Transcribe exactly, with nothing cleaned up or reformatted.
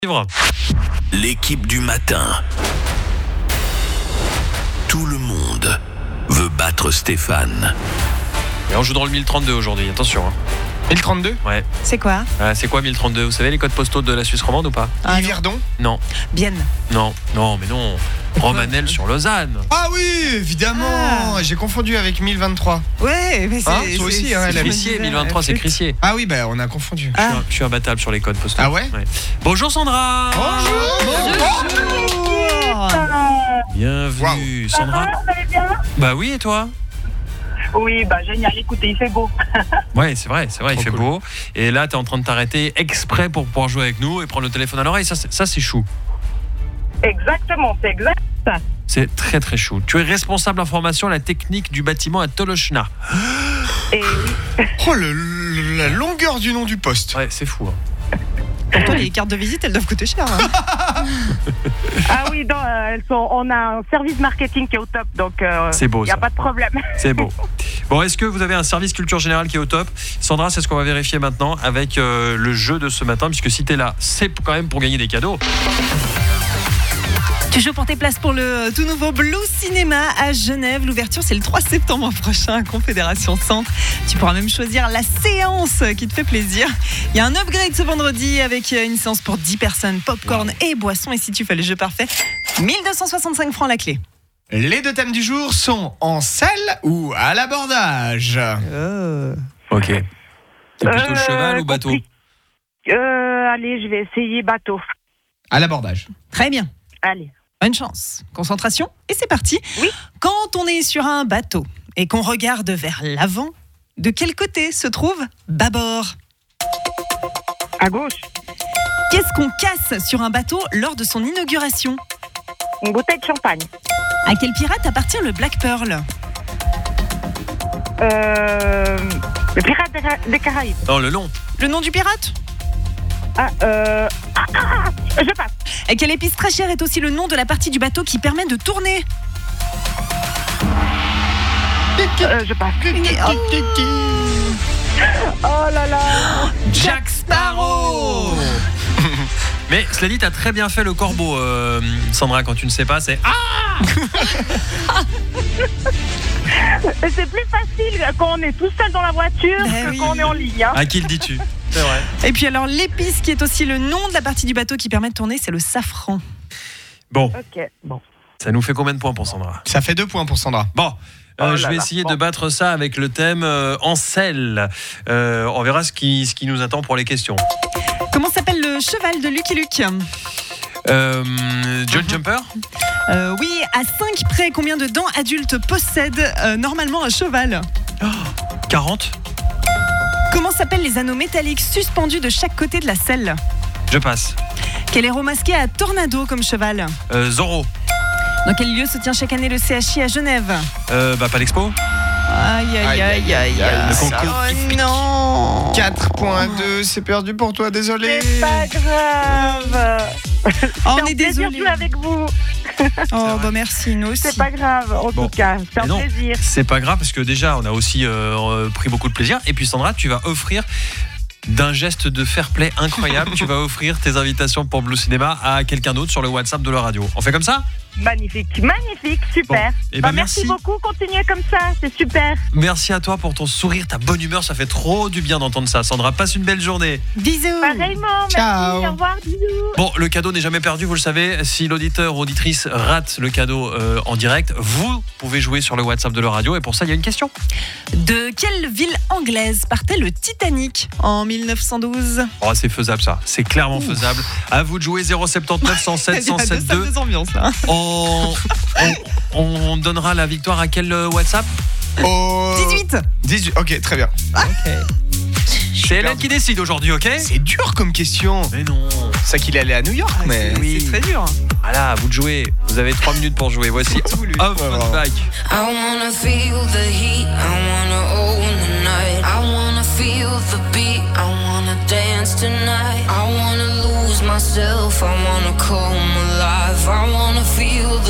L'équipe du matin. Tout le monde veut battre Stéphane. Et on joue dans le mille trente-deux aujourd'hui, attention. Hein. mille trente-deux Ouais. C'est quoi? Ah, c'est quoi mille trente-deux? Vous savez les codes postaux de la Suisse romande ou pas? Ah, Yverdon Non. Bienne. Non, non, mais non. Romanel sur Lausanne. Ah oui, évidemment. Ah. J'ai confondu avec mille vingt-trois. Ouais, mais c'est. Hein, c'est- toi aussi, c'est- hein, c'est- la Crissier, mille vingt-trois, c'est Crissier. Ah oui, bah on a confondu. Je suis Ah. un- Je suis imbattable sur les codes postaux. Ah ouais, Bonjour Sandra. Bonjour. Bienvenue Sandra. Vous allez bien? Bah oui, et toi? Oui, bah génial, écoutez, il fait beau. Ouais, c'est vrai, c'est vrai, il Trop fait cool. beau. Et là, t'es en train de t'arrêter exprès pour pouvoir jouer avec nous et prendre le téléphone à l'oreille. Ça, c'est, ça, c'est chou. Exactement, c'est exact. C'est très très chou. Tu es responsable information à la technique du bâtiment à Tolochna. Et oui, Oh, le- le- la longueur du nom du poste. Ouais, c'est fou. Hein. Pourtant, les cartes de visite, elles doivent coûter cher. Hein. ah oui, non, euh, elles sont, on a un service marketing qui est au top, donc euh, C'est beau il n'y a ça. pas de problème. C'est beau. Bon, est-ce que vous avez un service culture générale qui est au top? Sandra, c'est ce qu'on va vérifier maintenant avec euh, le jeu de ce matin, puisque si t'es là, c'est quand même pour gagner des cadeaux. Tu joues pour tes places pour le tout nouveau Blue Cinéma à Genève. L'ouverture, c'est le trois septembre prochain à Confédération Centre. Tu pourras même choisir la séance qui te fait plaisir. Il y a un upgrade ce vendredi avec une séance pour dix personnes, popcorn et boissons. Et si tu fais le jeu parfait, mille deux cent soixante-cinq francs la clé. Les deux thèmes du jour sont en salle ou à l'abordage. Oh. Ok. T'es plutôt Euh, cheval ou bateau? compris. Euh, allez, je vais essayer bateau. À l'abordage. Très bien. Allez. Bonne chance. Concentration. Et c'est parti. Oui. Quand on est sur un bateau et qu'on regarde vers l'avant, de quel côté se trouve bâbord? À gauche, Qu'est-ce qu'on casse sur un bateau lors de son inauguration? une bouteille de champagne. À quel pirate appartient le Black Pearl? Euh, le pirate des, Ra- des Caraïbes. Non, le long. Le nom du pirate? Ah, euh, ah, ah, ah, je passe. Et quelle épice très chère est aussi le nom de la partie du bateau qui permet de tourner? Euh, je passe. Oh là là. Jack Sparrow. Mais cela dit, t'as très bien fait le corbeau, euh, Sandra. Quand tu ne sais pas, c'est ah. Et c'est plus facile quand on est tout seul dans la voiture Ben que oui. quand on est en ligne. Hein. À qui le dis-tu? C'est vrai. Et puis alors l'épice qui est aussi le nom de la partie du bateau qui permet de tourner, c'est le safran. Bon, Ok, bon. ça nous fait combien de points pour Sandra? Ça fait deux points pour Sandra. Bon. Euh, Oh je là vais là. essayer Bon. de battre ça avec le thème euh, en selle. Euh, on verra ce qui, ce qui nous attend pour les questions. Comment s'appelle le cheval de Lucky Luke? Euh, John Jumper. Euh, oui, à cinq près, combien de dents adultes possède euh, normalement un cheval? quarante. Comment s'appellent les anneaux métalliques suspendus de chaque côté de la selle? Je passe. Quel héros masqué a Tornado comme cheval? Euh, Zorro. Dans quel lieu se tient chaque année le C H I à Genève? Euh, bah, pas l'expo. Aïe, aïe, aïe, aïe, aïe. Le concours Oh non. quatre point deux, c'est perdu pour toi, désolé. C'est pas grave. Oh, C'est on un est plaisir de désolé. jouer avec vous. Oh, bah merci, nous aussi. C'est pas grave, en Bon. tout cas. C'est un Mais non. plaisir. C'est pas grave parce que déjà, on a aussi euh, euh, pris beaucoup de plaisir. Et puis, Sandra, tu vas offrir d'un geste de fair play incroyable. Tu vas offrir tes invitations pour Blue Cinéma à quelqu'un d'autre sur le WhatsApp de la radio. On fait comme ça? Magnifique, magnifique, super. Bon. Eh Bah, ben, merci. merci. beaucoup, continuez comme ça, c'est super. Merci à toi pour ton sourire, ta bonne humeur. Ça fait trop du bien d'entendre ça. Sandra, passe une belle journée. Bisous. Pareillement, Ciao. merci, au revoir, bisous. Bon, le cadeau n'est jamais perdu, vous le savez. Si l'auditeur ou auditrice rate le cadeau euh, en direct, vous pouvez jouer sur le WhatsApp de la radio. Et pour ça, il y a une question. De quelle ville anglaise partait le Titanic en mille neuf cent douze? Oh, c'est faisable ça. C'est clairement faisable. À vous de jouer zéro sept neuf cent sept cent sept deux. deux ambiances là. On, on, on donnera la victoire à quel euh, WhatsApp? Oh, dix-huit. dix-huit, ok, très bien. C'est Hélène qui décide aujourd'hui, ok? C'est dur comme question. Mais non. C'est ça qu'il est allé à New York, mais. oui. C'est très dur. Voilà, à vous de jouer. Vous avez trois minutes pour jouer. Voici Offenbach. I wanna feel the heat, I wanna own the night. I wanna feel the beat, I wanna dance tonight. I wanna lose myself, I wanna come alive. I wanna feel the